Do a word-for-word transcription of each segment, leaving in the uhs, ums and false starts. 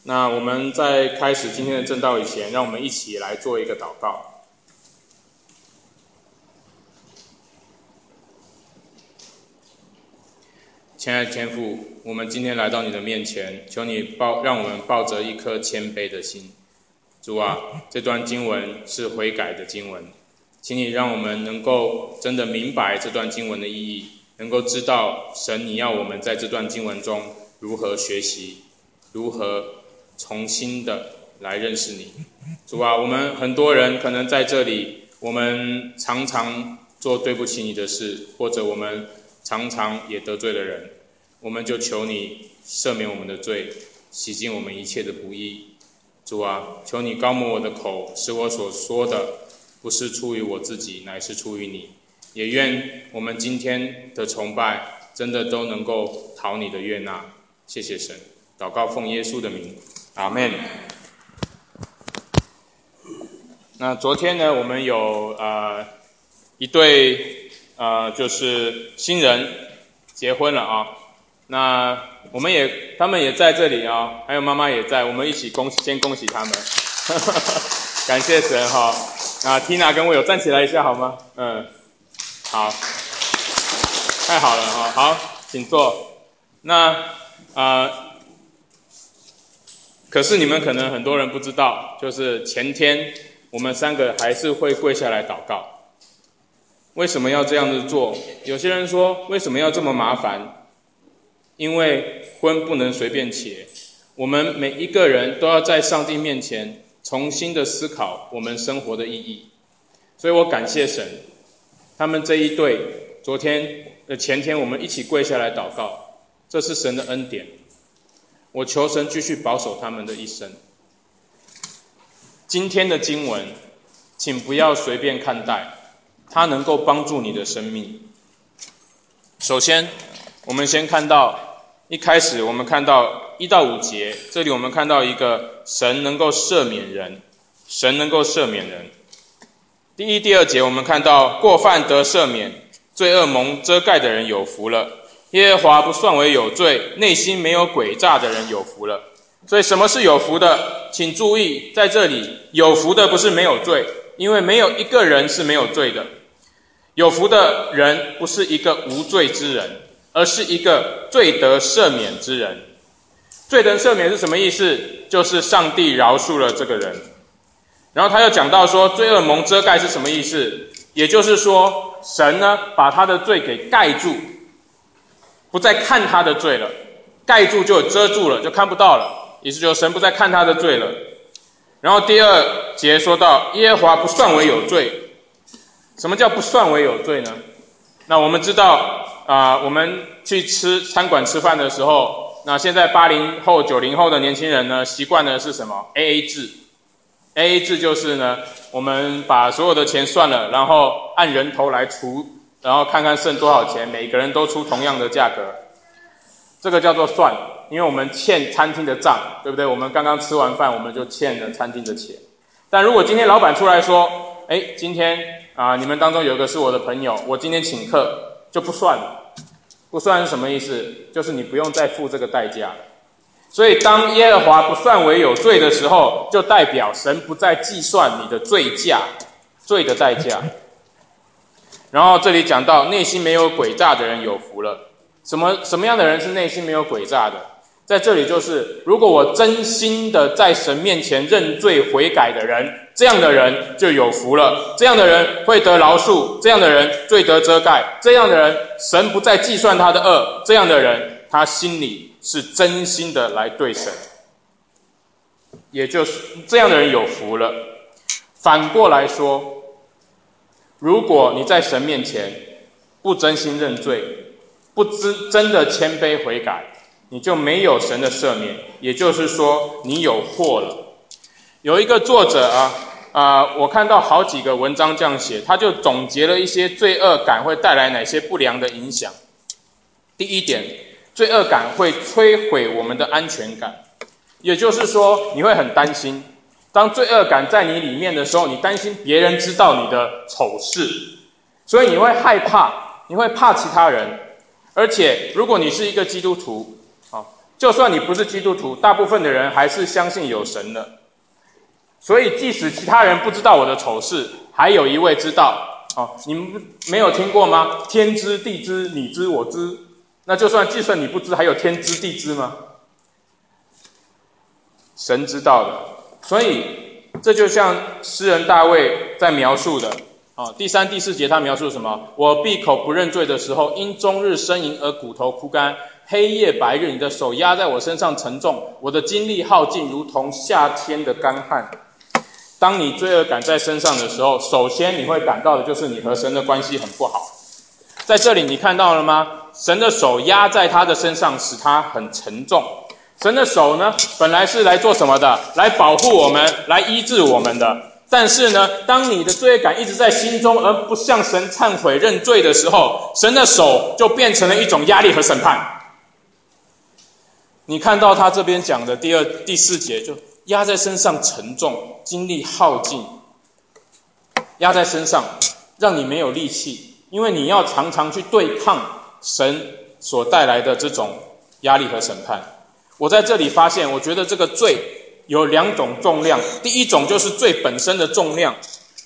那我们在开始今天的正道以前，让我们一起来做一个祷告。亲爱的天父，我们今天来到你的面前，求你抱让我们抱着一颗谦卑的心。主啊，这段经文是悔改的经文，请你让我们能够真的明白这段经文的意义，能够知道神你要我们在这段经文中如何学习，如何重新的来认识你。主啊，我们很多人可能在这里，我们常常做对不起你的事，或者我们常常也得罪了人，我们就求你赦免我们的罪，洗净我们一切的不义。主啊，求你膏抹我的口，使我所说的不是出于我自己，乃是出于你。也愿我们今天的崇拜真的都能够讨你的悦纳。谢谢神，祷告奉耶稣的名，阿们。那昨天呢，我们有呃一对呃就是新人结婚了啊。那我们也他们也在这里啊，还有妈妈也在，我们一起恭喜先恭喜他们。感谢神哈。啊 Tina 跟我有站起来一下好吗？嗯，好，太好了哈。好，请坐。那呃可是你们可能很多人不知道，就是前天我们三个还是会跪下来祷告。为什么要这样子做？有些人说为什么要这么麻烦？因为婚不能随便结，我们每一个人都要在上帝面前重新的思考我们生活的意义。所以我感谢神，他们这一对昨天呃前天我们一起跪下来祷告，这是神的恩典。我求神继续保守他们的一生。今天的经文请不要随便看待，它能够帮助你的生命。首先我们先看到一开始我们看到一到五节，这里我们看到一个神能够赦免人，神能够赦免人。第一、第二节我们看到过犯得赦免，罪恶蒙遮盖的人有福了。耶和华不算为有罪，内心没有诡诈的人有福了。所以什么是有福的？请注意，在这里有福的不是没有罪，因为没有一个人是没有罪的。有福的人不是一个无罪之人，而是一个罪得赦免之人。罪得赦免是什么意思？就是上帝饶恕了这个人。然后他又讲到说罪恶蒙遮盖是什么意思？也就是说神呢把他的罪给盖住，不再看他的罪了，盖住就遮住了，就看不到了，意思就是神不再看他的罪了。然后第二节说到耶和华不算为有罪。什么叫不算为有罪呢？那我们知道啊、呃，我们去吃餐馆吃饭的时候，那现在八零后九零后的年轻人呢习惯的是什么 A A 制。 A A 制就是呢我们把所有的钱算了，然后按人头来除，然后看看剩多少钱，每个人都出同样的价格，这个叫做算。因为我们欠餐厅的账，对不对？我们刚刚吃完饭我们就欠了餐厅的钱。但如果今天老板出来说，诶今天啊、呃，你们当中有一个是我的朋友，我今天请客，就不算了。不算是什么意思？就是你不用再付这个代价了。所以当耶和华不算为有罪的时候，就代表神不再计算你的罪价，罪的代价。然后这里讲到内心没有诡诈的人有福了。什么什么样的人是内心没有诡诈的？在这里就是如果我真心的在神面前认罪悔改的人，这样的人就有福了。这样的人会得饶恕，这样的人罪得遮盖，这样的人神不再计算他的恶，这样的人他心里是真心的来对神，也就是这样的人有福了。反过来说，如果你在神面前不真心认罪，不真的谦卑悔改，你就没有神的赦免，也就是说你有祸了。有一个作者啊啊、呃，我看到好几个文章这样写，他就总结了一些罪恶感会带来哪些不良的影响。第一点，罪恶感会摧毁我们的安全感，也就是说你会很担心，当罪恶感在你里面的时候，你担心别人知道你的丑事，所以你会害怕，你会怕其他人。而且如果你是一个基督徒， 就算你不是基督徒，大部分的人还是相信有神的。所以即使其他人不知道我的丑事，还有一位知道。哦，你们没有听过吗？天知地知，你知我知。那就算就算你不知，还有天知地知吗？神知道的。所以这就像诗人大卫在描述的。哦，第三、第四节他描述什么？我闭口不认罪的时候，因终日呻吟而骨头枯干，黑夜白日，你的手压在我身上沉重，我的精力耗尽，如同夏天的干旱。当你罪恶感在身上的时候，首先你会感到的就是你和神的关系很不好。在这里你看到了吗？神的手压在他的身上，使他很沉重。神的手呢，本来是来做什么的？来保护我们，来医治我们的。但是呢，当你的罪恶感一直在心中，而不向神忏悔认罪的时候，神的手就变成了一种压力和审判。你看到他这边讲的第二、第四节，就压在身上沉重，精力耗尽，压在身上，让你没有力气，因为你要常常去对抗神所带来的这种压力和审判。我在这里发现，我觉得这个罪有两种重量，第一种就是罪本身的重量。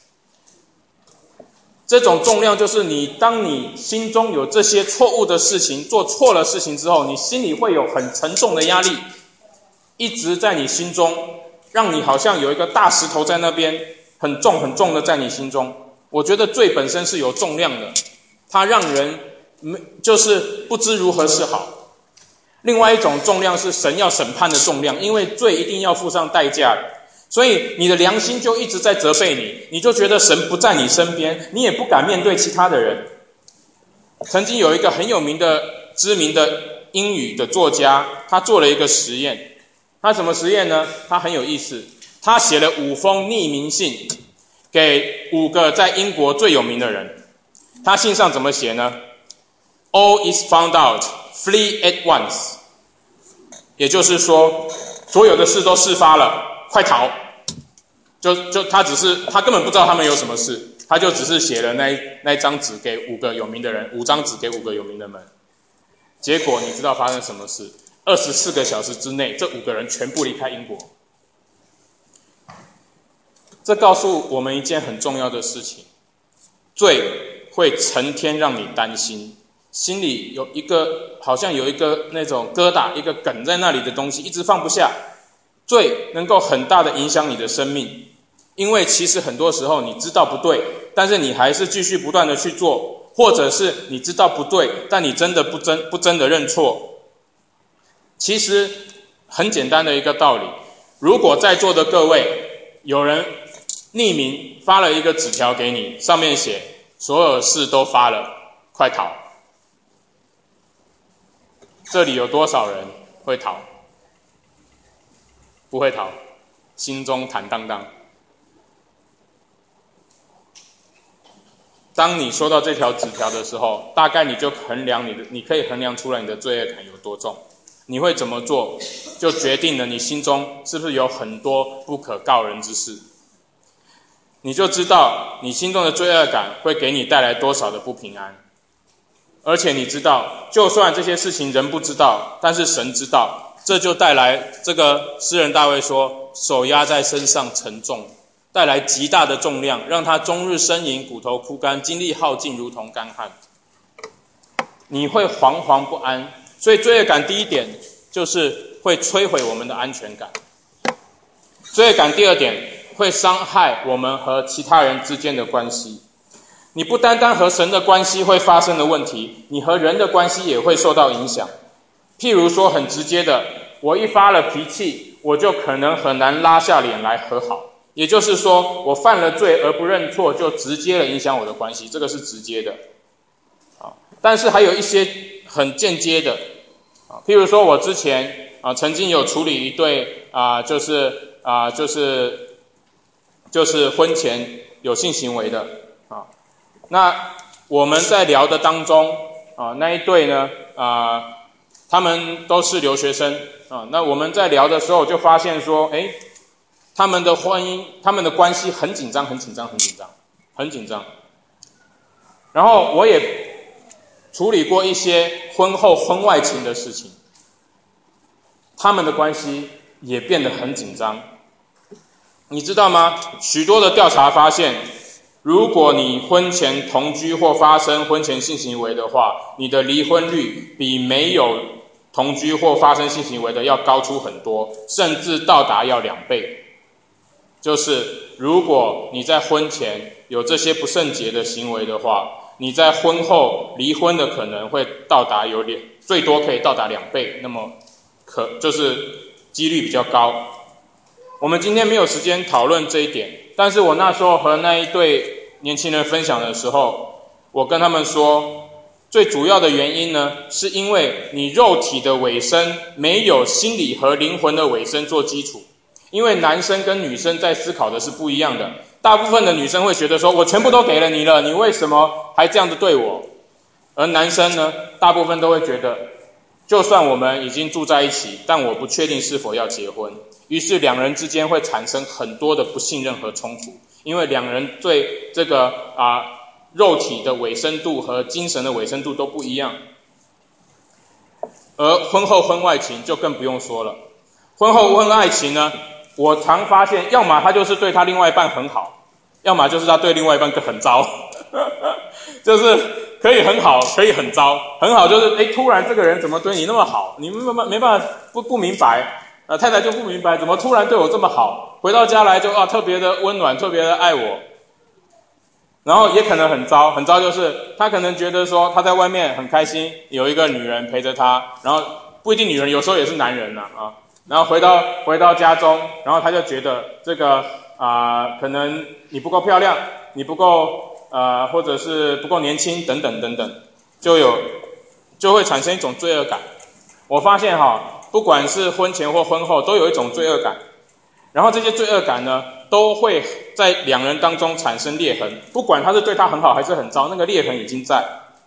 这种重量就是你，当你心中有这些错误的事情，做错了事情之后，你心里会有很沉重的压力，一直在你心中，让你好像有一个大石头在那边，很重很重的在你心中。我觉得罪本身是有重量的，它让人就是不知如何是好。另外一种重量是神要审判的重量，因为罪一定要付上代价的，所以你的良心就一直在责备你，你就觉得神不在你身边，你也不敢面对其他的人。曾经有一个很有名的知名的英语的作家，他做了一个实验。他什么实验呢？他很有意思，他写了五封匿名信给五个在英国最有名的人。他信上怎么写呢？ All is found out, flee at once。 也就是说，所有的事都事发了，快逃。就就他只是他根本不知道他们有什么事，他就只是写了那一那一张纸给五个有名的人，五张纸给五个有名的人。结果你知道发生什么事？二十四个小时之内，这五个人全部离开英国。这告诉我们一件很重要的事情：罪会成天让你担心，心里有一个好像有一个那种疙瘩，一个梗在那里的东西，一直放不下。罪能够很大的影响你的生命，因为其实很多时候你知道不对，但是你还是继续不断的去做，或者是你知道不对，但你真的不真不真的认错。其实很简单的一个道理，如果在座的各位有人匿名发了一个纸条给你，上面写所有事都发了，快逃。这里有多少人会逃？不会逃，心中坦荡荡。当你收到这条纸条的时候，大概你就衡量你的，你可以衡量出来你的罪恶感有多重。你会怎么做，就决定了你心中是不是有很多不可告人之事。你就知道你心中的罪恶感会给你带来多少的不平安。而且你知道，就算这些事情人不知道，但是神知道，这就带来这个诗人大卫说，手压在身上沉重，带来极大的重量，让他终日呻吟，骨头枯干，精力耗尽，如同干旱。你会惶惶不安。所以罪恶感第一点就是会摧毁我们的安全感。罪恶感第二点会伤害我们和其他人之间的关系。你不单单和神的关系会发生的问题，你和人的关系也会受到影响。譬如说很直接的，我一发了脾气，我就可能很难拉下脸来和好。也就是说，我犯了罪而不认错，就直接的影响我的关系，这个是直接的。但是还有一些很间接的，譬如说我之前啊曾经有处理一对啊就是啊就是就是婚前有性行为的啊，那我们在聊的当中啊那一对呢啊他们都是留学生啊，那我们在聊的时候就发现说，哎，他们的婚姻他们的关系很紧张很紧张很紧张很紧张，然后我也处理过一些婚后婚外情的事情。 他们的关系也变得很紧张。你知道吗？许多的调查发现，如果你婚前同居或发生婚前性行为的话，你的离婚率比没有同居或发生性行为的要高出很多，甚至到达要两倍。就是如果你在婚前有这些不圣洁的行为的话，你在婚后离婚的可能会到达有点，最多可以到达两倍，那么可就是几率比较高。我们今天没有时间讨论这一点，但是我那时候和那一对年轻人分享的时候，我跟他们说，最主要的原因呢，是因为你肉体的尾声没有心理和灵魂的尾声做基础。因为男生跟女生在思考的是不一样的，大部分的女生会觉得说，我全部都给了你了，你为什么还这样子对我？而男生呢，大部分都会觉得，就算我们已经住在一起，但我不确定是否要结婚。于是两人之间会产生很多的不信任和冲突，因为两人对这个啊肉体的尾声度和精神的尾声度都不一样。而婚后婚外情就更不用说了，婚后婚外情呢，我常发现，要么他就是对他另外一半很好，要么就是他对另外一半很糟，就是可以很好，可以很糟。很好就是，哎，突然这个人怎么对你那么好？你没没办法不不明白，呃，太太就不明白，怎么突然对我这么好？回到家来就啊特别的温暖，特别的爱我。然后也可能很糟，很糟就是他可能觉得说他在外面很开心，有一个女人陪着他，然后不一定女人，有时候也是男人呐 啊, 啊。然后回到回到家中，然后他就觉得这个啊、呃，可能你不够漂亮，你不够呃，或者是不够年轻，等等等等，就有就会产生一种罪恶感。我发现哈，不管是婚前或婚后，都有一种罪恶感。然后这些罪恶感呢，都会在两人当中产生裂痕，不管他是对他很好还是很糟，那个裂痕已经在。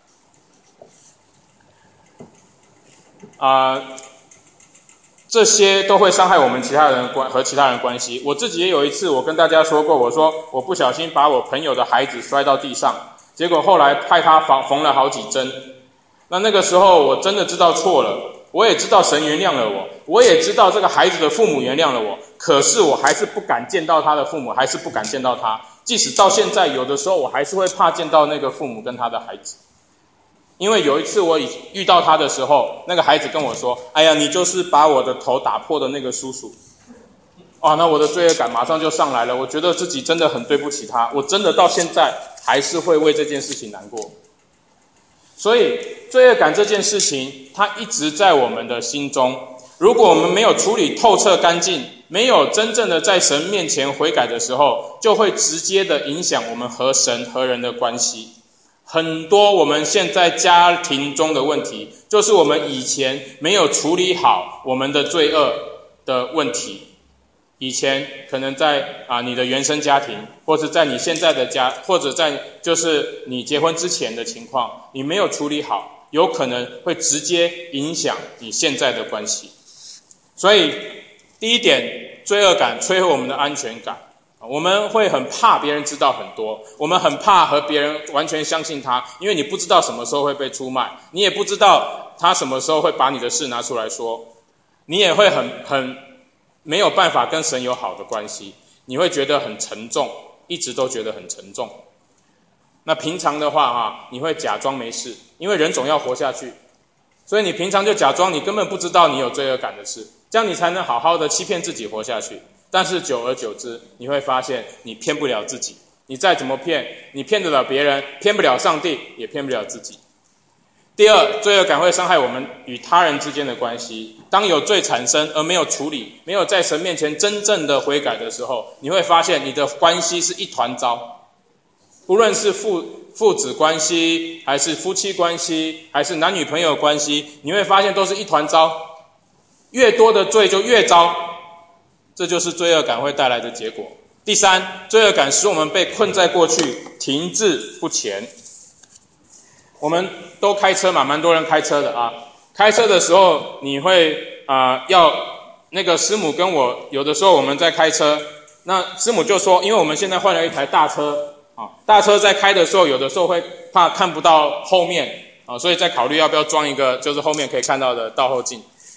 啊、呃。这些都会伤害我们其他人关和其他人关系。我自己也有一次，我跟大家说过，我说我不小心把我朋友的孩子摔到地上，结果后来派他缝缝了好几针。那那个时候我真的知道错了，我也知道神原谅了我，我也知道这个孩子的父母原谅了我，可是我还是不敢见到他的父母，还是不敢见到他。即使到现在，有的时候我还是会怕见到那个父母跟他的孩子。因为有一次我遇到他的时候，那个孩子跟我说，哎呀，你就是把我的头打破的那个叔叔。啊，那我的罪恶感马上就上来了，我觉得自己真的很对不起他，我真的到现在还是会为这件事情难过。所以罪恶感这件事情，它一直在我们的心中，如果我们没有处理透彻干净，没有真正的在神面前悔改的时候，就会直接的影响我们和神和人的关系。很多我们现在家庭中的问题，就是我们以前没有处理好我们的罪恶的问题。以前可能在啊你的原生家庭，或者在你现在的家，或者在就是你结婚之前的情况，你没有处理好，有可能会直接影响你现在的关系。所以第一点，罪恶感摧毁我们的安全感。我们会很怕别人知道很多，我们很怕和别人完全相信他，因为你不知道什么时候会被出卖，你也不知道他什么时候会把你的事拿出来说，你也会很很没有办法跟神有好的关系，你会觉得很沉重，一直都觉得很沉重。那平常的话啊，你会假装没事，因为人总要活下去，所以你平常就假装你根本不知道你有罪恶感的事，这样你才能好好的欺骗自己活下去。但是久而久之，你会发现你骗不了自己，你再怎么骗，你骗得了别人，骗不了上帝，也骗不了自己。第二，罪恶感会伤害我们与他人之间的关系。当有罪产生而没有处理，没有在神面前真正的悔改的时候，你会发现你的关系是一团糟。不论是父父子关系，还是夫妻关系，还是男女朋友关系，你会发现都是一团糟。越多的罪就越糟。这就是罪恶感会带来的结果。第三，罪恶感使我们被困在过去，停滞不前。我们都开车嘛，蛮多人开车的啊。开车的时候，你会啊、呃、要那个师母跟我，有的时候我们在开车，那师母就说，因为我们现在换了一台大车啊，大车在开的时候，有的时候会怕看不到后面啊，所以在考虑要不要装一个就是后面可以看到的倒后镜。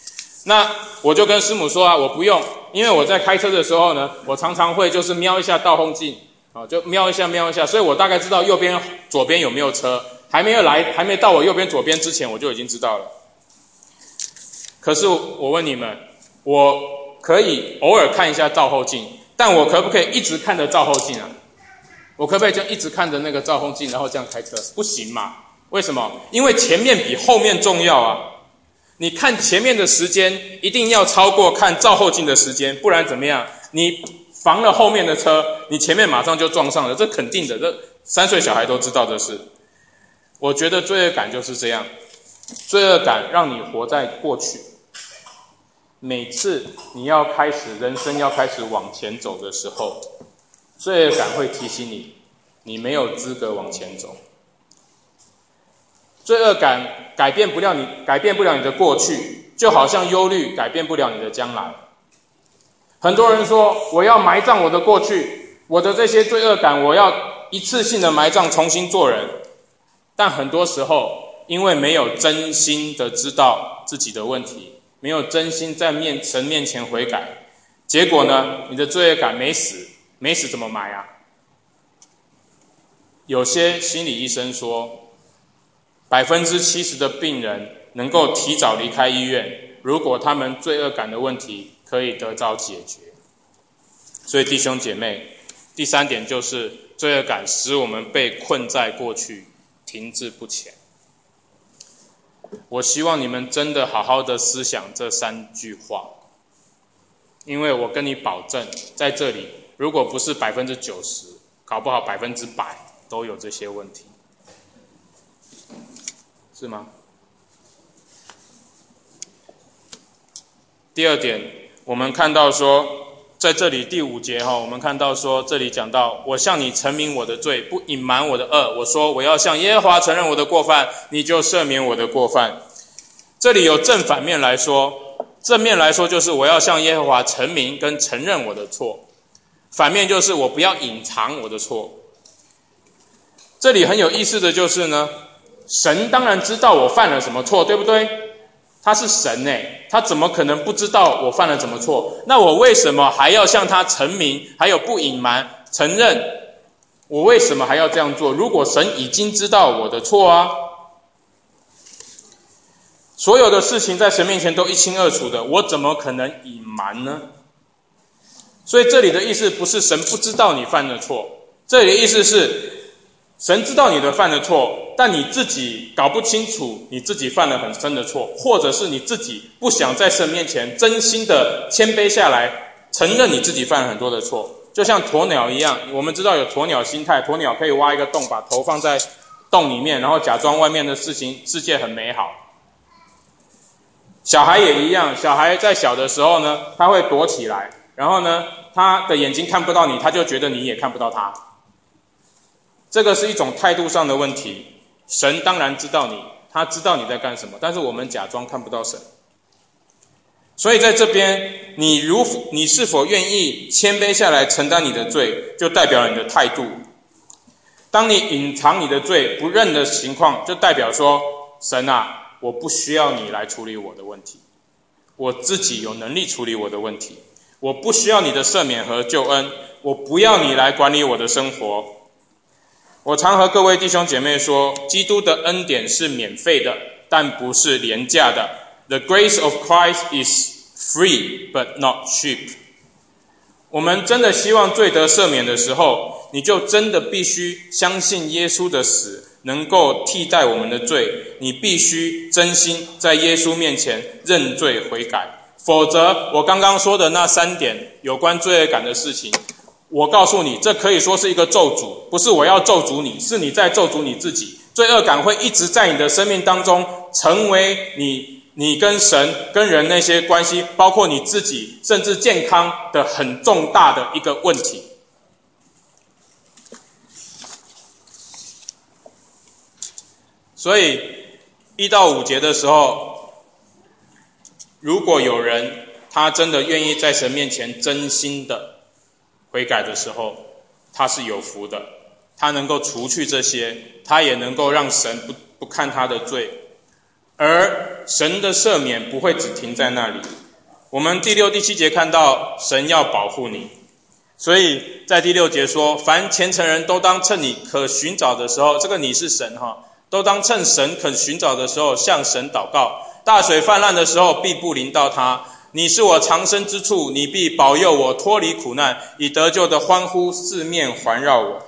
那我就跟师母说啊，我不用，因为我在开车的时候呢，我常常会就是瞄一下倒后镜，啊，就瞄一下瞄一下，所以我大概知道右边左边有没有车，还没有来，还没到我右边左边之前，我就已经知道了。可是我问你们，我可以偶尔看一下倒后镜，但我可不可以一直看着倒后镜啊？我可不可以就一直看着那个倒后镜，然后这样开车？不行嘛？为什么？因为前面比后面重要啊！你看前面的时间一定要超过看照后镜的时间，不然怎么样？你防了后面的车，你前面马上就撞上了，这肯定的，这三岁小孩都知道的事。我觉得罪恶感就是这样，罪恶感让你活在过去。每次你要开始人生要开始往前走的时候，罪恶感会提醒你，你没有资格往前走。罪恶感改变不了你，改变不了你的过去，就好像忧虑改变不了你的将来。很多人说，我要埋葬我的过去，我的这些罪恶感，我要一次性的埋葬，重新做人。但很多时候，因为没有真心的知道自己的问题，没有真心在面神面前悔改，结果呢，你的罪恶感没死，没死怎么埋啊？有些心理医生说，百分之七十的病人能够提早离开医院，如果他们罪恶感的问题可以得到解决。所以弟兄姐妹，第三点就是罪恶感使我们被困在过去，停滞不前。我希望你们真的好好的思想这三句话，因为我跟你保证，在这里如果不是百分之九十，搞不好百分之百都有这些问题。是吗？第二点，我们看到说，在这里第五节哈，我们看到说，这里讲到，我向你陈明我的罪，不隐瞒我的恶。我说我要向耶和华承认我的过犯，你就赦免我的过犯。这里有正反面来说，正面来说就是我要向耶和华陈明跟承认我的错，反面就是我不要隐藏我的错。这里很有意思的就是呢，神当然知道我犯了什么错，对不对？他是神耶，他怎么可能不知道我犯了什么错？那我为什么还要向他陈明，还有不隐瞒承认？我为什么还要这样做？如果神已经知道我的错啊，所有的事情在神面前都一清二楚的，我怎么可能隐瞒呢？所以这里的意思不是神不知道你犯的错，这里的意思是神知道你的犯的错，但你自己搞不清楚你自己犯了很深的错，或者是你自己不想在神面前真心的谦卑下来，承认你自己犯了很多的错。就像鸵鸟一样，我们知道有鸵鸟心态，鸵鸟可以挖一个洞，把头放在洞里面，然后假装外面的事情世界很美好。小孩也一样，小孩在小的时候呢，他会躲起来，然后呢，他的眼睛看不到你，他就觉得你也看不到他。这个是一种态度上的问题。神当然知道你，他知道你在干什么，但是我们假装看不到神。所以在这边，你如你是否愿意谦卑下来承担你的罪，就代表了你的态度。当你隐藏你的罪，不认的情况，就代表说，神啊，我不需要你来处理我的问题，我自己有能力处理我的问题，我不需要你的赦免和救恩，我不要你来管理我的生活。我常和各位弟兄姐妹说，基督的恩典是免费的，但不是廉价的。The grace of Christ is free, but not cheap. 我们真的希望罪得赦免的时候，你就真的必须相信耶稣的死能够替代我们的罪，你必须真心在耶稣面前认罪悔改。否则，我刚刚说的那三点有关罪恶感的事情，我告诉你，这可以说是一个咒诅，不是我要咒诅你，是你在咒诅你自己。罪恶感会一直在你的生命当中成为你你跟神跟人那些关系，包括你自己甚至健康的很重大的一个问题。所以一到五节的时候，如果有人他真的愿意在神面前真心的悔改的时候，他是有福的，他能够除去这些，他也能够让神不不看他的罪。 而神的赦免不会只停在那里。我们第六、第七节看到神要保护你，所以在第六节说，凡虔诚人都当趁你可寻找的时候，这个你是神哈，都当趁神可寻找的时候向神祷告。大水泛滥的时候必不临到他。你是我藏身之处，你必保佑我脱离苦难，以得救的欢呼四面环绕我。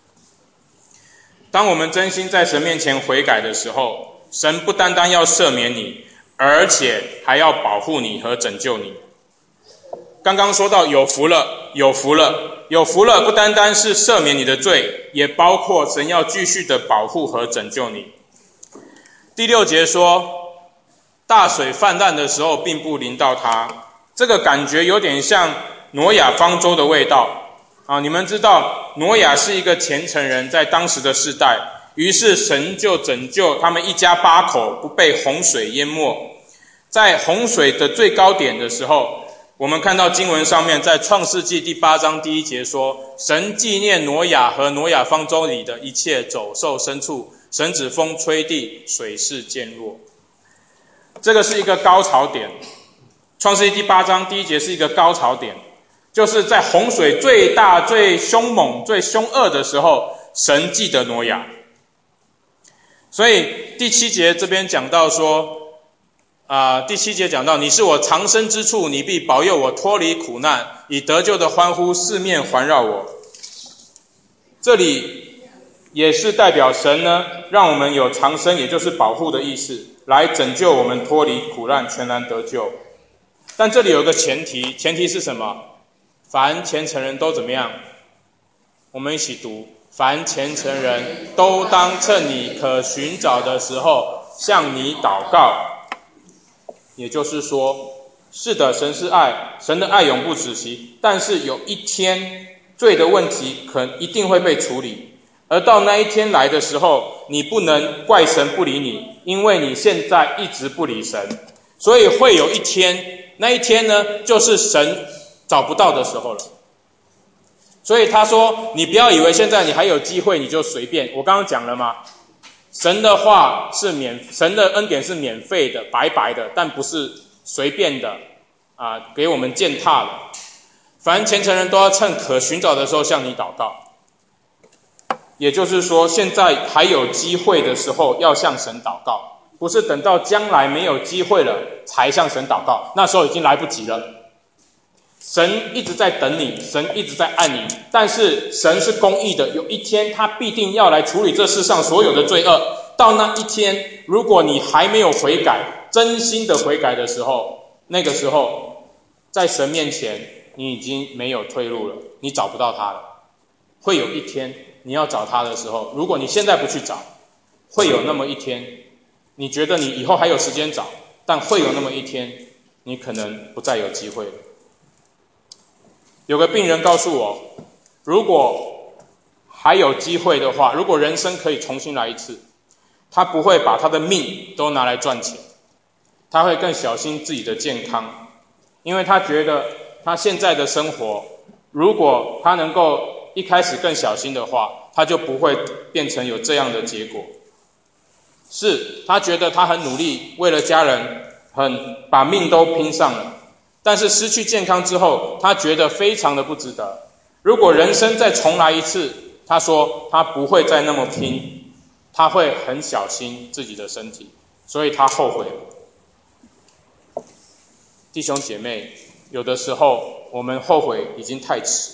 当我们真心在神面前悔改的时候，神不单单要赦免你，而且还要保护你和拯救你。刚刚说到有福了，有福了，有福了，不单单是赦免你的罪，也包括神要继续的保护和拯救你。第六节说，大水泛滥的时候并不临到他，这个感觉有点像挪亚方舟的味道啊！你们知道挪亚是一个虔诚人，在当时的世代，于是神就拯救他们一家八口不被洪水淹没。在洪水的最高点的时候，我们看到经文上面在创世纪第八章第一节说，神纪念挪亚和挪亚方舟里的一切走兽牲畜，神指风吹地，水势渐弱。这个是一个高潮点，创世纪第八章第一节是一个高潮点，就是在洪水最大、最凶猛、最凶恶的时候，神记得挪亚。所以第七节这边讲到说，啊、呃，第七节讲到，你是我藏身之处，你必保佑我脱离苦难，以得救的欢呼四面环绕我。这里也是代表神呢，让我们有藏身，也就是保护的意思，来拯救我们脱离苦难，全然得救。但这里有个前提，前提是什么？凡虔诚人都怎么样？我们一起读，凡虔诚人都当趁你可寻找的时候向你祷告。也就是说，是的，神是爱，神的爱永不止息，但是有一天罪的问题可能一定会被处理，而到那一天来的时候，你不能怪神不理你，因为你现在一直不理神，所以会有一天，那一天呢，就是神找不到的时候了。所以他说，你不要以为现在你还有机会你就随便，我刚刚讲了吗？神的话是免，神的恩典是免费的，白白的，但不是随便的啊，给我们践踏的。凡虔诚人都要趁可寻找的时候向你祷告。也就是说，现在还有机会的时候要向神祷告，不是等到将来没有机会了才向神祷告，那时候已经来不及了。神一直在等你，神一直在爱你，但是神是公义的，有一天他必定要来处理这世上所有的罪恶。到那一天，如果你还没有悔改，真心的悔改的时候，那个时候在神面前你已经没有退路了，你找不到他了。会有一天你要找他的时候，如果你现在不去找，会有那么一天，你觉得你以后还有时间找，但会有那么一天，你可能不再有机会了。有个病人告诉我，如果还有机会的话，如果人生可以重新来一次，他不会把他的命都拿来赚钱，他会更小心自己的健康，因为他觉得他现在的生活，如果他能够一开始更小心的话，他就不会变成有这样的结果。是，他觉得他很努力，为了家人，很把命都拼上了，但是失去健康之后，他觉得非常的不值得。如果人生再重来一次，他说他不会再那么拼，他会很小心自己的身体，所以他后悔了。弟兄姐妹，有的时候我们后悔已经太迟。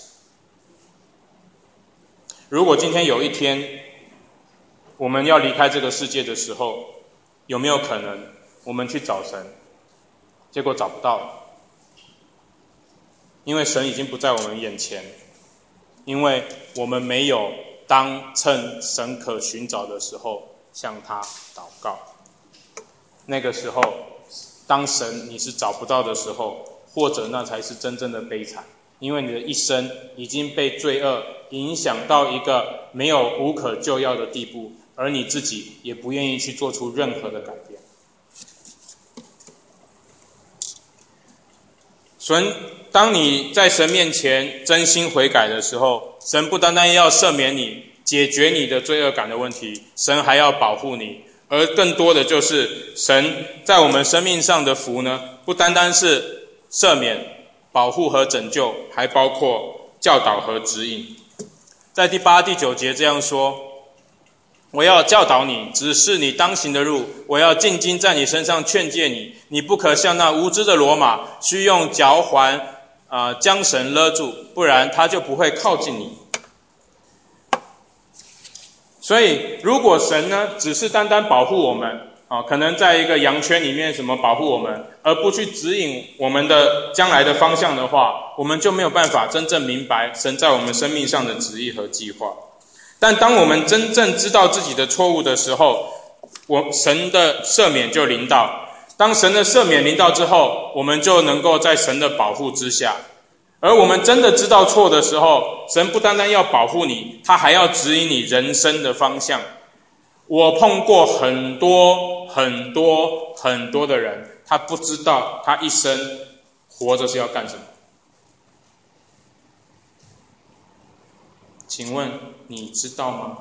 如果今天有一天我们要离开这个世界的时候，有没有可能我们去找神，结果找不到了？因为神已经不在我们眼前，因为我们没有当趁神可寻找的时候向他祷告。那个时候，当神你是找不到的时候，或者那才是真正的悲惨，因为你的一生已经被罪恶影响到一个没有无可救药的地步，而你自己也不愿意去做出任何的改变。神，当你在神面前真心悔改的时候，神不单单要赦免你，解决你的罪恶感的问题，神还要保护你， 而更多的就是神在我们生命上的福呢，不单单是赦免、保护和拯救，还包括教导和指引。在第八、第九节这样说：我要教导你，指示你当行的路，我要静静在你身上劝诫你，你不可像那无知的骡马，需用嚼环啊、呃、将绳勒住，不然他就不会靠近你。所以如果神呢只是单单保护我们啊，可能在一个羊圈里面什么保护我们，而不去指引我们的将来的方向的话，我们就没有办法真正明白神在我们生命上的旨意和计划。但当我们真正知道自己的错误的时候，我神的赦免就临到。当神的赦免临到之后，我们就能够在神的保护之下。而我们真的知道错的时候，神不单单要保护你，他还要指引你人生的方向。我碰过很多很多很多的人，他不知道他一生活着是要干什么。请问你知道吗？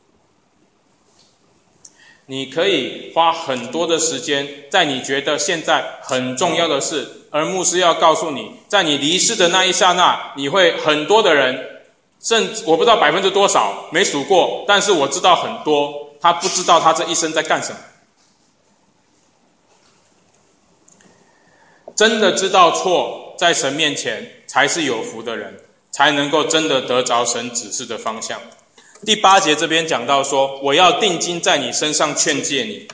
你可以花很多的时间在你觉得现在很重要的事，而牧师要告诉你，在你离世的那一刹那，你会很多的人，甚至我不知道百分之多少，没数过，但是我知道很多，他不知道他这一生在干什么。真的知道错，在神面前才是有福的人，才能够真的得着神指示的方向。第八节这边讲到说，我要定睛在你身上劝诫你。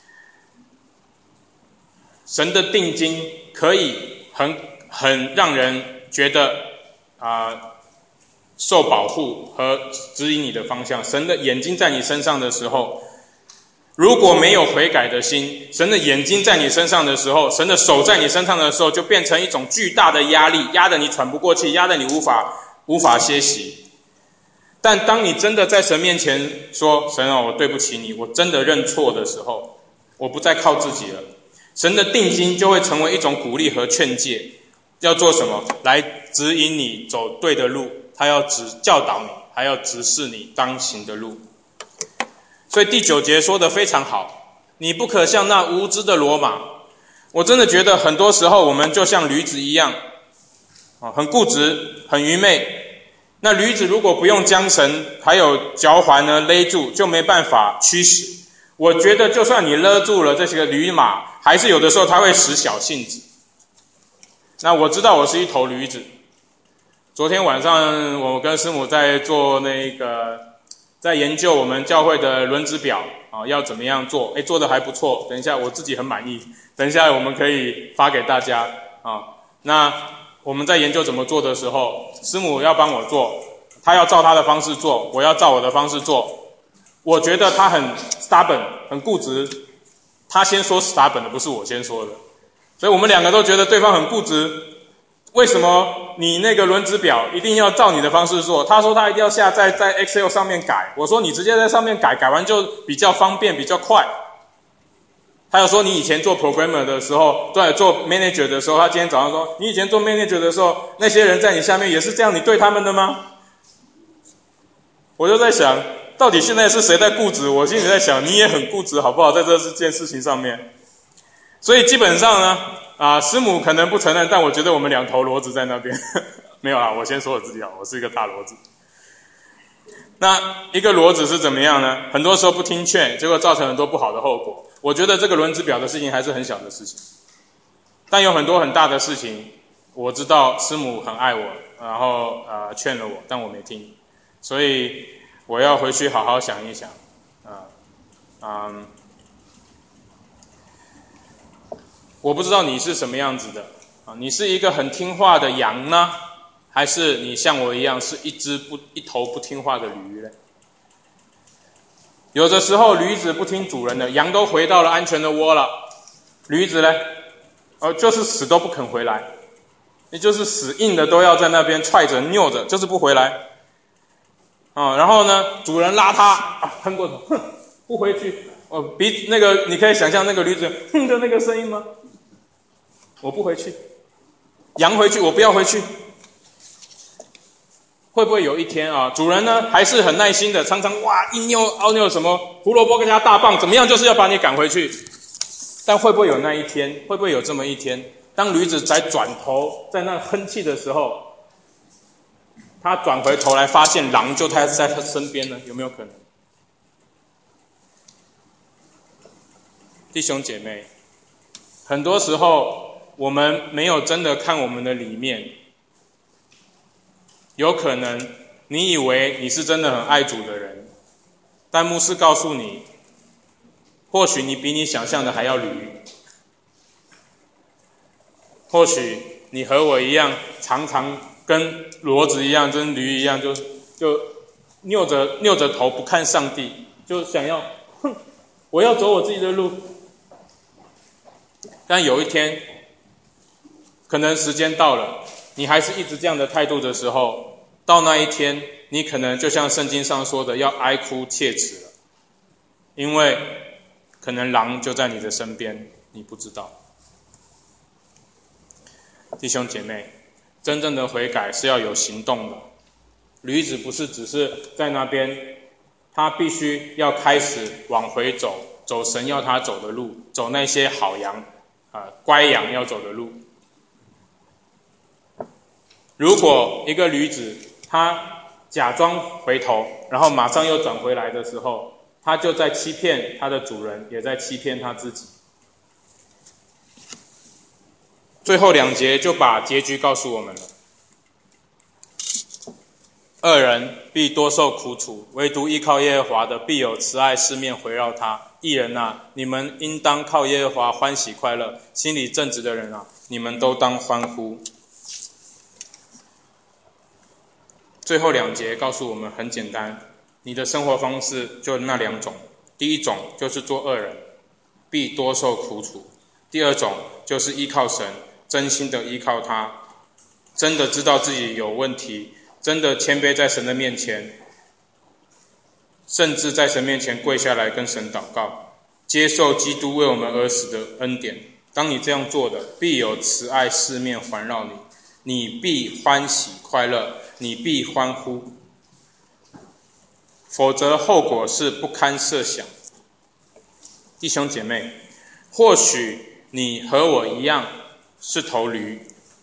神的定睛可以很很让人觉得啊、呃、受保护和指引你的方向。神的眼睛在你身上的时候，如果没有悔改的心，神的眼睛在你身上的时候，神的手在你身上的时候，就变成一种巨大的压力，压得你喘不过气，压得你无法无法歇息。但当你真的在神面前说，神啊，我对不起你，我真的认错的时候，我不再靠自己了，神的定睛就会成为一种鼓励和劝诫。要做什么？来指引你走对的路，他要指教导你，还要指示你当行的路。所以第九节说得非常好，你不可像那无知的骡马。我真的觉得很多时候我们就像驴子一样，很固执，很愚昧。那驴子如果不用缰绳还有嚼环呢勒住，就没办法驱使。我觉得就算你勒住了这些个驴马，还是有的时候它会使小性子。那我知道我是一头驴子。昨天晚上我跟师母在做那个在研究我们教会的轮值表啊，要怎么样做，诶做得还不错，等一下我自己很满意，等一下我们可以发给大家啊。那我们在研究怎么做的时候，师母要帮我做，她要照她的方式做，我要照我的方式做。我觉得她很 stubborn， 很固执，她先说 stubborn 的，不是我先说的，所以我们两个都觉得对方很固执。为什么你那个轮值表一定要照你的方式做？他说他一定要下载在 Excel 上面改，我说你直接在上面改，改完就比较方便，比较快。他又说你以前做 programmer 的时候，对，做 manager 的时候，他今天早上说你以前做 manager 的时候，那些人在你下面也是这样，你对他们的吗？我就在想，到底现在是谁在固执？我心里在想，你也很固执好不好，在这件事情上面。所以基本上呢，啊，师母可能不承认，但我觉得我们两头骡子在那边。没有啦，我先说我自己好，我是一个大骡子。那一个骡子是怎么样呢？很多时候不听劝，结果造成很多不好的后果。我觉得这个轮值表的事情还是很小的事情，但有很多很大的事情，我知道师母很爱我，然后呃劝了我，但我没听，所以我要回去好好想一想，啊、呃，嗯。我不知道你是什么样子的啊？你是一个很听话的羊呢，还是你像我一样是一只不一头不听话的驴呢？有的时候驴子不听主人的，羊都回到了安全的窝了，驴子呢，呃，就是死都不肯回来，也就是死硬的都要在那边踹着拗着，就是不回来。啊、哦，然后呢，主人拉它啊，喷过头，哼，不回去。哦，比那个你可以想象那个驴子哼的那个声音吗？我不回去，羊回去，我不要回去。 会不会有一天啊，主人呢还是很耐心的，常常哇硬拗凹拗什么胡萝卜加大棒，怎么样就是要把你赶回去？但会不会有那一天？会不会有这么一天？当驴子在转头在那哼气的时候，他转回头来发现狼就在在他身边呢？有没有可能？弟兄姐妹，很多时候我们没有真的看我们的里面，有可能你以为你是真的很爱主的人，但牧师告诉你，或许你比你想象的还要驴，或许你和我一样，常常跟骡子一样，跟驴一样，就就拗着拗着头不看上帝，就想要，哼，我要走我自己的路。但有一天，可能时间到了，你还是一直这样的态度的时候，到那一天，你可能就像圣经上说的，要哀哭切齿了，因为可能狼就在你的身边，你不知道。弟兄姐妹，真正的悔改是要有行动的。驴子不是只是在那边，他必须要开始往回走，走神要他走的路，走那些好羊呃，乖羊要走的路。如果一个驴子他假装回头，然后马上又转回来的时候，他就在欺骗他的主人，也在欺骗他自己。最后两节就把结局告诉我们了。恶人必多受苦楚，唯独依靠耶和华的必有慈爱四面围绕他。义人啊，你们应当靠耶和华欢喜快乐，心里正直的人啊，你们都当欢呼。最后两节告诉我们很简单，你的生活方式就那两种，第一种就是做恶人，必多受苦楚；第二种就是依靠神，真心的依靠他，真的知道自己有问题，真的谦卑在神的面前，甚至在神面前跪下来跟神祷告，接受基督为我们而死的恩典。当你这样做的，必有慈爱四面环绕你，你必欢喜快乐，你必欢呼。否则后果是不堪设想。弟兄姐妹，或许你和我一样是头驴，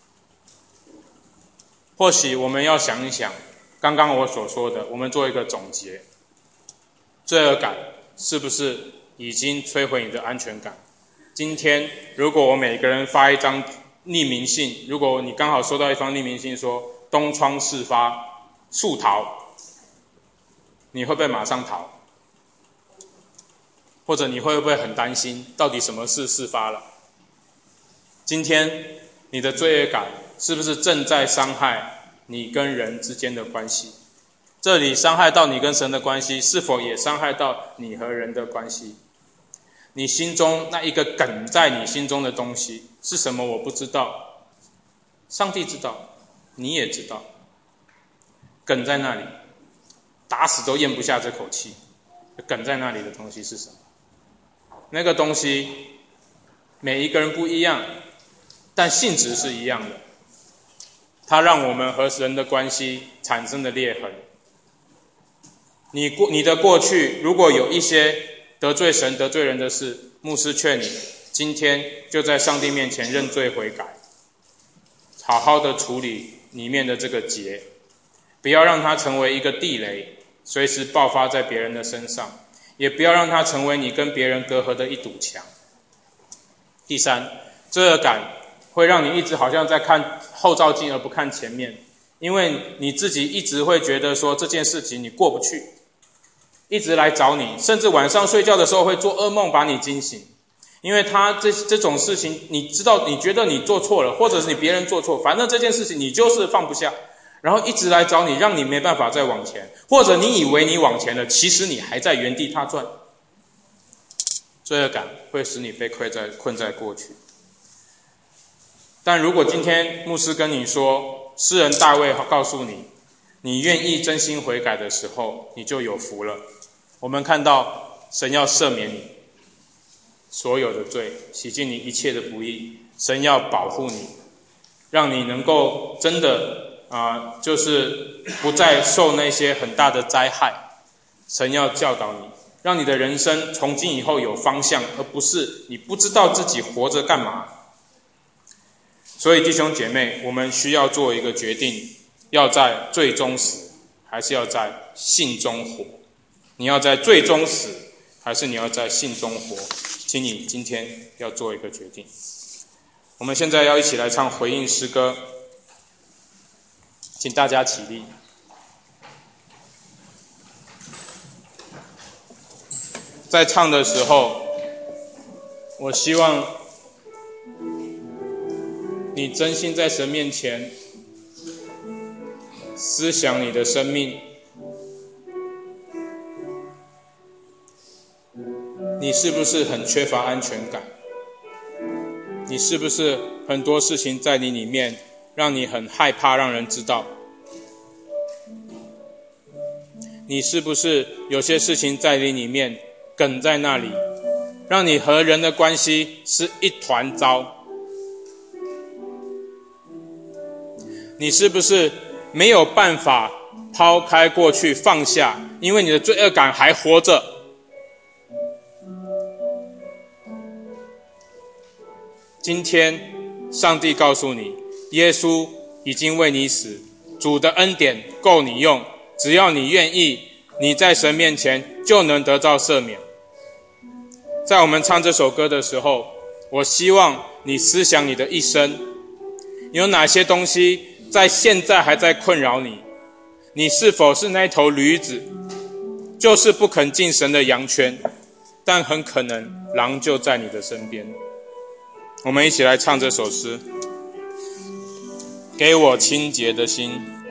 或许我们要想一想刚刚我所说的，我们做一个总结。罪恶感是不是已经摧毁你的安全感？今天如果我每个人发一张匿名信，如果你刚好收到一封匿名信说东窗事发，速逃，你会不会马上逃？或者你会不会很担心到底什么事事发了？今天你的罪恶感是不是正在伤害你跟人之间的关系？这里伤害到你跟神的关系，是否也伤害到你和人的关系？你心中那一个梗在你心中的东西是什么？我不知道，上帝知道，你也知道。梗在那里，打死都咽不下这口气。梗在那里的东西是什么？那个东西每一个人不一样，但性质是一样的。它让我们和神的关系产生了裂痕。你过你的过去如果有一些得罪神得罪人的事，牧师劝你今天就在上帝面前认罪悔改，好好的处理里面的这个结，不要让它成为一个地雷，随时爆发在别人的身上，也不要让它成为你跟别人隔阂的一堵墙。第三，罪恶感会让你一直好像在看后照镜而不看前面，因为你自己一直会觉得说这件事情你过不去，一直来找你，甚至晚上睡觉的时候会做噩梦把你惊醒，因为他这这种事情你知道，你觉得你做错了，或者是你别人做错，反正这件事情你就是放不下，然后一直来找你，让你没办法再往前，或者你以为你往前了，其实你还在原地踏转。罪恶感会使你被困在困在过去。但如果今天牧师跟你说，诗人大卫告诉你，你愿意真心悔改的时候，你就有福了。我们看到神要赦免你所有的罪，洗净你一切的不义，神要保护你，让你能够真的啊、呃，就是不再受那些很大的灾害。神要教导你，让你的人生从今以后有方向，而不是你不知道自己活着干嘛。所以弟兄姐妹，我们需要做一个决定，要在罪中死，还是要在信中活？你要在罪中死，还是你要在信中活？请你今天要做一个决定。我们现在要一起来唱回应诗歌，请大家起立。在唱的时候，我希望你真心在神面前思想你的生命，你是不是很缺乏安全感？你是不是很多事情在你里面让你很害怕让人知道？你是不是有些事情在你里面梗在那里，让你和人的关系是一团糟？你是不是没有办法抛开过去放下，因为你的罪恶感还活着？今天上帝告诉你，耶稣已经为你死，主的恩典够你用，只要你愿意，你在神面前就能得到赦免。在我们唱这首歌的时候，我希望你思想你的一生，有哪些东西在现在还在困扰你？你是否是那头驴子，就是不肯进神的羊圈，但很可能狼就在你的身边。我们一起来唱这首诗，给我清洁的心。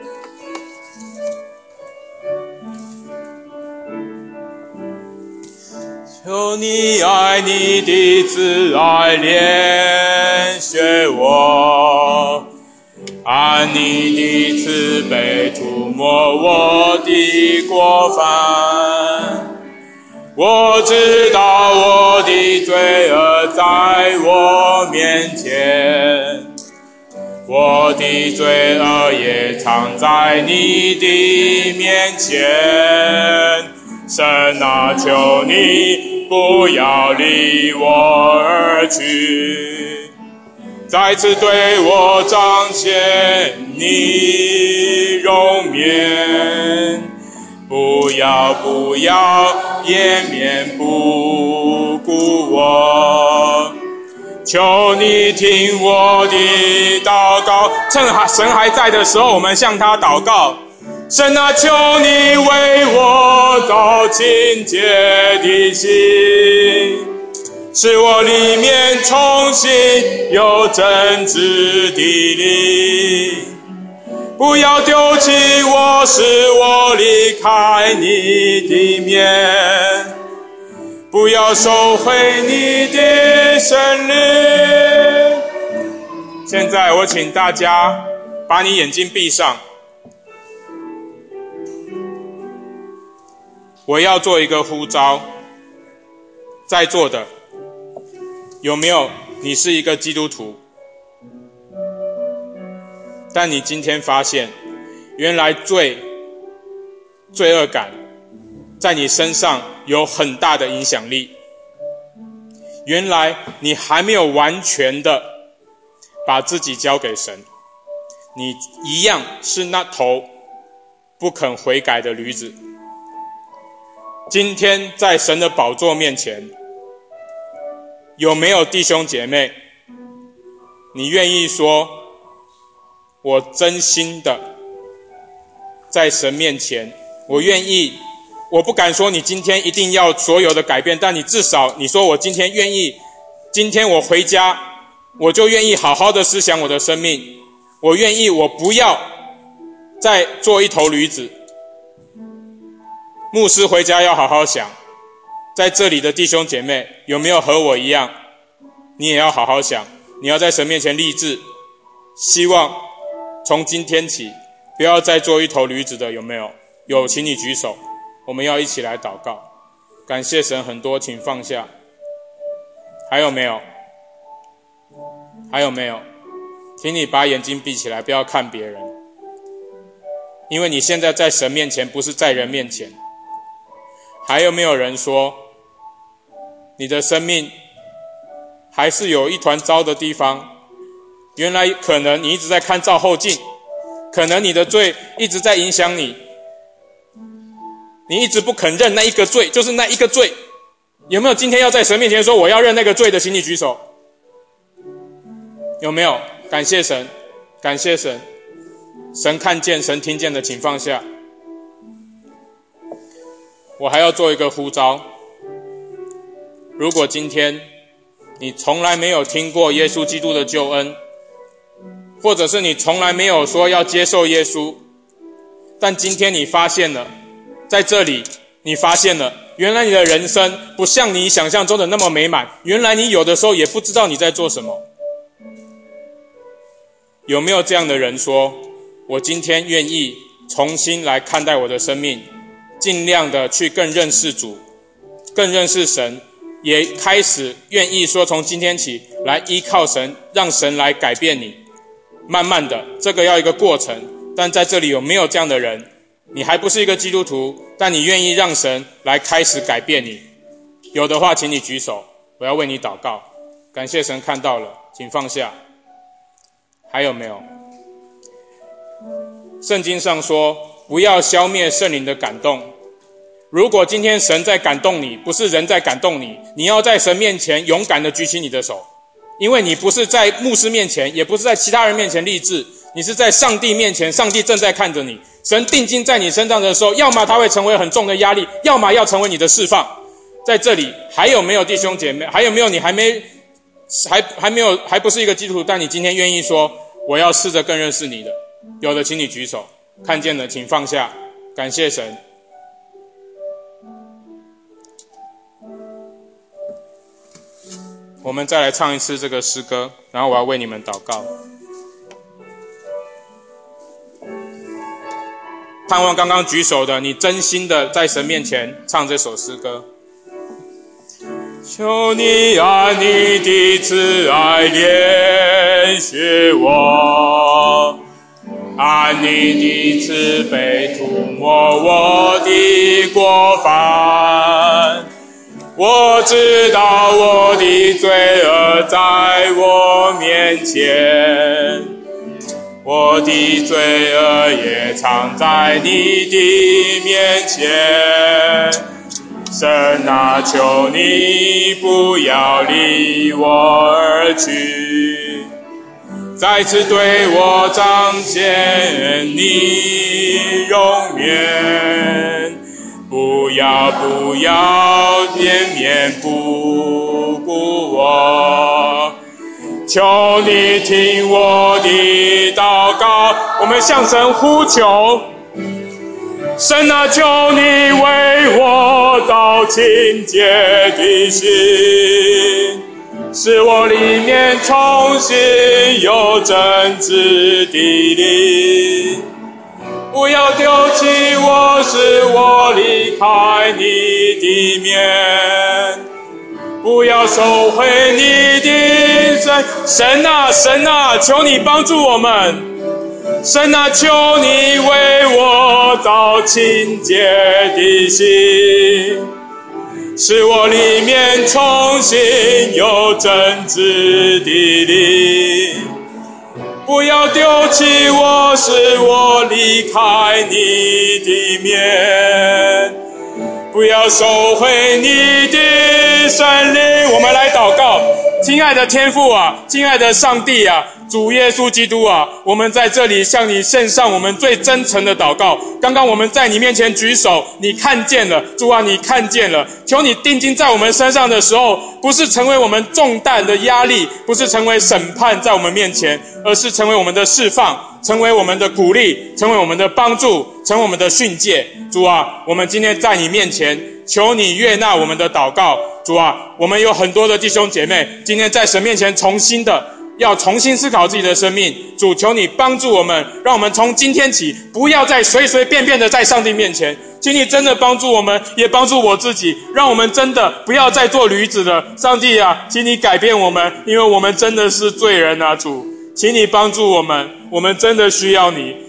求你爱你的慈爱怜恤我，按你的慈悲涂抹我的过犯。我知道我的罪恶在我面前，我的罪恶也藏在你的面前。神啊，求你不要离我而去，再次对我彰显你容面。不要不要掩面不顾我，求你听我的祷告。趁神还在的时候，我们向他祷告。神啊，求你为我造清洁的心，使我里面重新有真挚的灵。不要丢弃我，使我离开你的面，不要收回你的圣灵。现在我请大家把你眼睛闭上，我要做一个呼召。在座的有没有你是一个基督徒，但你今天发现原来罪罪恶感在你身上有很大的影响力，原来你还没有完全的把自己交给神，你一样是那头不肯悔改的驴子。今天在神的宝座面前，有没有弟兄姐妹，你愿意说，我真心的在神面前，我愿意，我不敢说你今天一定要所有的改变，但你至少你说我今天愿意，今天我回家，我就愿意好好的思想我的生命，我愿意，我不要再做一头驴子。牧师回家要好好想，在这里的弟兄姐妹有没有和我一样，你也要好好想，你要在神面前立志，希望从今天起不要再做一头驴子的，有没有？有，请你举手，我们要一起来祷告。感谢神，很多请放下。还有没有？还有没有？请你把眼睛闭起来，不要看别人。 因为你现在在神面前，不是在人面前。还有没有人说，你的生命还是有一团糟的地方？原来可能你一直在看照后镜，可能你的罪一直在影响你，你一直不肯认那一个罪，就是那一个罪。有没有今天要在神面前说我要认那个罪的，请你举手。有没有？感谢神，感谢神，神看见，神听见的请放下。我还要做一个呼召，如果今天你从来没有听过耶稣基督的救恩，或者是你从来没有说要接受耶稣，但今天你发现了，在这里你发现了，原来你的人生不像你想象中的那么美满，原来你有的时候也不知道你在做什么。有没有这样的人说，我今天愿意重新来看待我的生命，尽量的去更认识主，更认识神，也开始愿意说从今天起来依靠神，让神来改变你。慢慢的，这个要一个过程，但在这里有没有这样的人？你还不是一个基督徒，但你愿意让神来开始改变你？有的话请你举手，我要为你祷告。感谢神看到了，请放下。还有没有？圣经上说，不要消灭圣灵的感动。如果今天神在感动你，不是人在感动你，你要在神面前勇敢的举起你的手，因为你不是在牧师面前，也不是在其他人面前立志，你是在上帝面前，上帝正在看着你。神定睛在你身上的时候，要么他会成为很重的压力，要么要成为你的释放。在这里还有没有弟兄姐妹？还有没有你还没还还没有还不是一个基督徒，但你今天愿意说我要试着更认识你的？有的请你举手，看见了请放下。感谢神。我们再来唱一次这个诗歌，然后我要为你们祷告。盼望刚刚举手的你真心的在神面前唱这首诗歌。求你按你的慈爱怜恤我，按你的慈悲涂抹我的过犯。我知道我的罪恶在我面前，我的罪恶也藏在你的面前。神啊，求你不要离我而去，再次对我彰显你容颜。不要不要掩面不顾我，求你听我的祷告。我们向神呼求，神啊，求你为我造清洁的心，使我里面重新有正直的灵。不要丢弃我，使我离开你的面，不要收回你的神。神啊，神啊，求你帮助我们。神啊，求你为我造清洁的心，使我里面重新有正直的灵。不要丢弃我，使我离开你的面，不要收回你的圣灵。我们来祷告。亲爱的天父啊，亲爱的上帝啊，主耶稣基督啊，我们在这里向你献上我们最真诚的祷告。刚刚我们在你面前举手，你看见了，主啊，你看见了。求你定睛在我们身上的时候，不是成为我们重担的压力，不是成为审判在我们面前，而是成为我们的释放，成为我们的鼓励，成为我们的帮助，成为我们的训诫。主啊，我们今天在你面前，求你悦纳我们的祷告。主啊，我们有很多的弟兄姐妹今天在神面前重新的要重新思考自己的生命。主，求你帮助我们，让我们从今天起不要再随随便便的在上帝面前。请你真的帮助我们，也帮助我自己，让我们真的不要再做驴子了。上帝啊，请你改变我们，因为我们真的是罪人啊。主，请你帮助我们，我们真的需要你。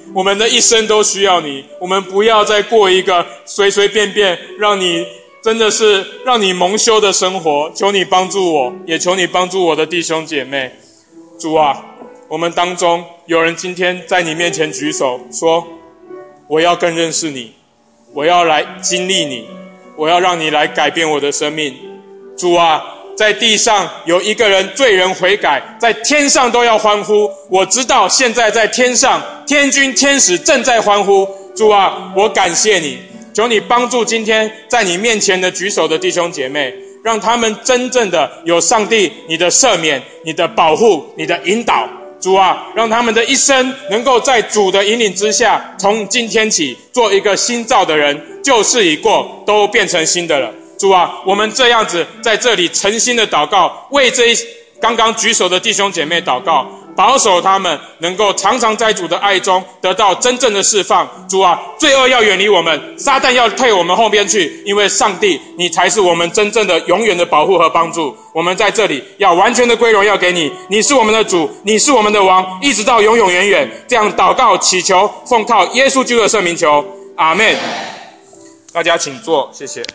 我们的一生都需要你。我们不要再过一个随随便便让你真的是让你蒙羞的生活。求你帮助我，也求你帮助我的弟兄姐妹。主啊，我们当中有人今天在你面前举手说，我要更认识你，我要来经历你，我要让你来改变我的生命。主啊，在地上有一个人罪人悔改，在天上都要欢呼。我知道现在在天上天军天使正在欢呼。主啊，我感谢你，求你帮助今天在你面前的举手的弟兄姐妹，让他们真正的有上帝你的赦免，你的保护，你的引导。主啊，让他们的一生能够在主的引领之下，从今天起做一个新造的人，旧事已过，都变成新的了。主啊，我们这样子在这里诚心的祷告，为这一刚刚举手的弟兄姐妹祷告，保守他们能够常常在主的爱中得到真正的释放。主啊，罪恶要远离我们，撒旦要退我们后边去，因为上帝你才是我们真正的永远的保护和帮助。我们在这里要完全的归荣耀给你，你是我们的主，你是我们的王，一直到永永远远。这样祷告祈求，奉靠耶稣基督的圣名求，阿们。大家请坐，谢谢。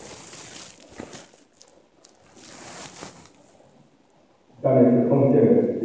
下面是奉献的。